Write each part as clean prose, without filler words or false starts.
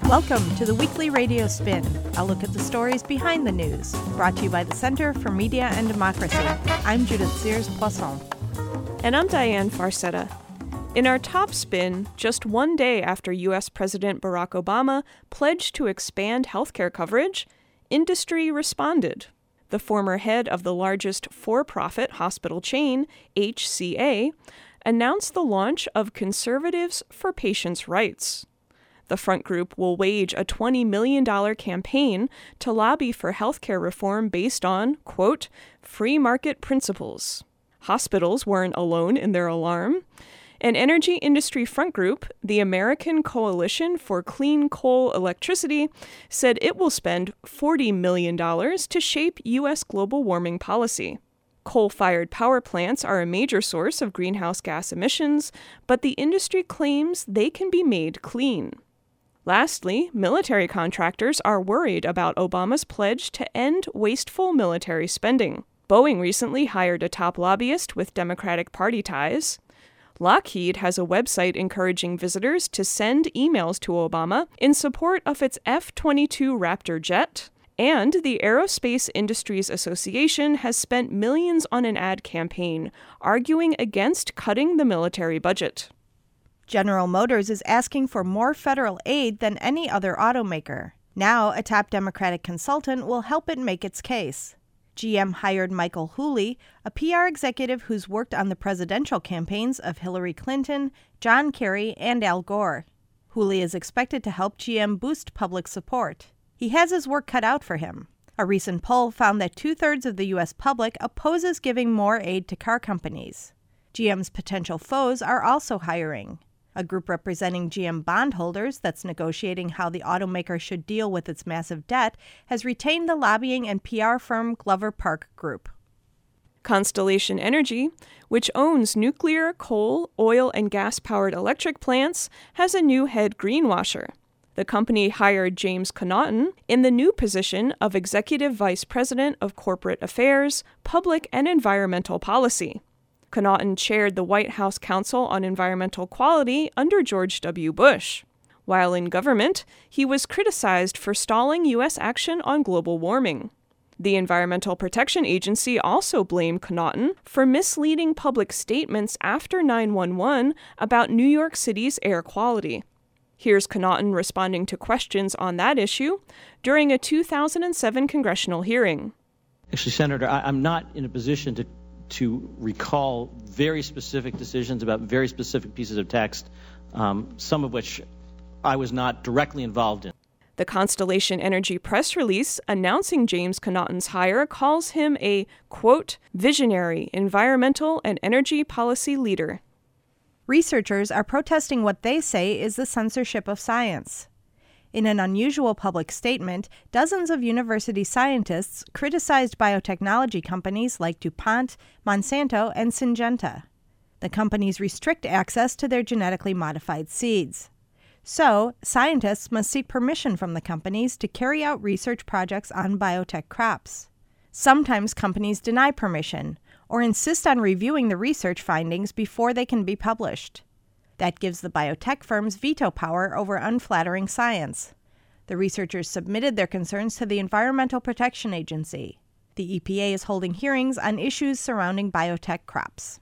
Welcome to the weekly Radio Spin, a look at the stories behind the news, brought to you by the Center for Media and Democracy. I'm Judith Sears-Poisson. And I'm Diane Farcetta. In our top spin, just one day after U.S. President Barack Obama pledged to expand healthcare coverage, industry responded. The former head of the largest for-profit hospital chain, HCA, announced the launch of Conservatives for Patients' Rights. The front group will wage a $20 million campaign to lobby for healthcare reform based on, quote, free market principles. Hospitals weren't alone in their alarm. An energy industry front group, the American Coalition for Clean Coal Electricity, said it will spend $40 million to shape U.S. global warming policy. Coal-fired power plants are a major source of greenhouse gas emissions, but the industry claims they can be made clean. Lastly, military contractors are worried about Obama's pledge to end wasteful military spending. Boeing recently hired a top lobbyist with Democratic Party ties. Lockheed has a website encouraging visitors to send emails to Obama in support of its F-22 Raptor jet. And the Aerospace Industries Association has spent millions on an ad campaign arguing against cutting the military budget. General Motors is asking for more federal aid than any other automaker. Now, a top Democratic consultant will help it make its case. GM hired Michael Hooley, a PR executive who's worked on the presidential campaigns of Hillary Clinton, John Kerry, and Al Gore. Hooley is expected to help GM boost public support. He has his work cut out for him. A recent poll found that 2/3 of the U.S. public opposes giving more aid to car companies. GM's potential foes are also hiring. A group representing GM bondholders that's negotiating how the automaker should deal with its massive debt has retained the lobbying and PR firm Glover Park Group. Constellation Energy, which owns nuclear, coal, oil, and gas-powered electric plants, has a new head greenwasher. The company hired James Connaughton in the new position of Executive Vice President of Corporate Affairs, Public and Environmental Policy. Connaughton chaired the White House Council on Environmental Quality under George W. Bush. While in government, he was criticized for stalling U.S. action on global warming. The Environmental Protection Agency also blamed Connaughton for misleading public statements after 9/11 about New York City's air quality. Here's Connaughton responding to questions on that issue during a 2007 congressional hearing. Actually, Senator, I'm not in a position to recall very specific decisions about very specific pieces of text, some of which I was not directly involved in. The Constellation Energy press release announcing James Connaughton's hire calls him a, quote, visionary environmental and energy policy leader. Researchers are protesting what they say is the censorship of science. In an unusual public statement, dozens of university scientists criticized biotechnology companies like DuPont, Monsanto, and Syngenta. The companies restrict access to their genetically modified seeds. So, scientists must seek permission from the companies to carry out research projects on biotech crops. Sometimes companies deny permission or insist on reviewing the research findings before they can be published. That gives the biotech firms veto power over unflattering science. The researchers submitted their concerns to the Environmental Protection Agency. The EPA is holding hearings on issues surrounding biotech crops.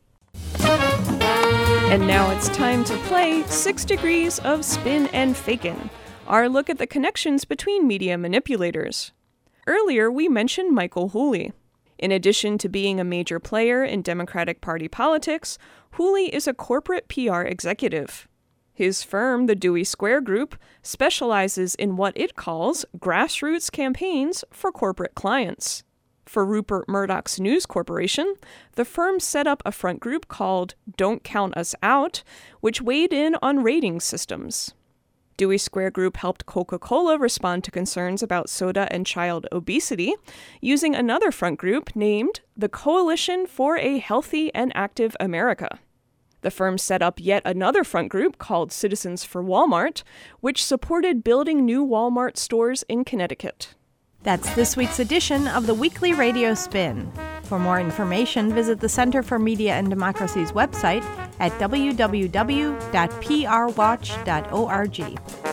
And now it's time to play 6 Degrees of Spin and Fakin', our look at the connections between media manipulators. Earlier, we mentioned Michael Hooley. In addition to being a major player in Democratic Party politics, Hooley is a corporate PR executive. His firm, the Dewey Square Group, specializes in what it calls grassroots campaigns for corporate clients. For Rupert Murdoch's News Corporation, the firm set up a front group called Don't Count Us Out, which weighed in on ratings systems. Dewey Square Group helped Coca-Cola respond to concerns about soda and child obesity using another front group named the Coalition for a Healthy and Active America. The firm set up yet another front group called Citizens for Walmart, which supported building new Walmart stores in Connecticut. That's this week's edition of the Weekly Radio Spin. For more information, visit the Center for Media and Democracy's website at www.prwatch.org.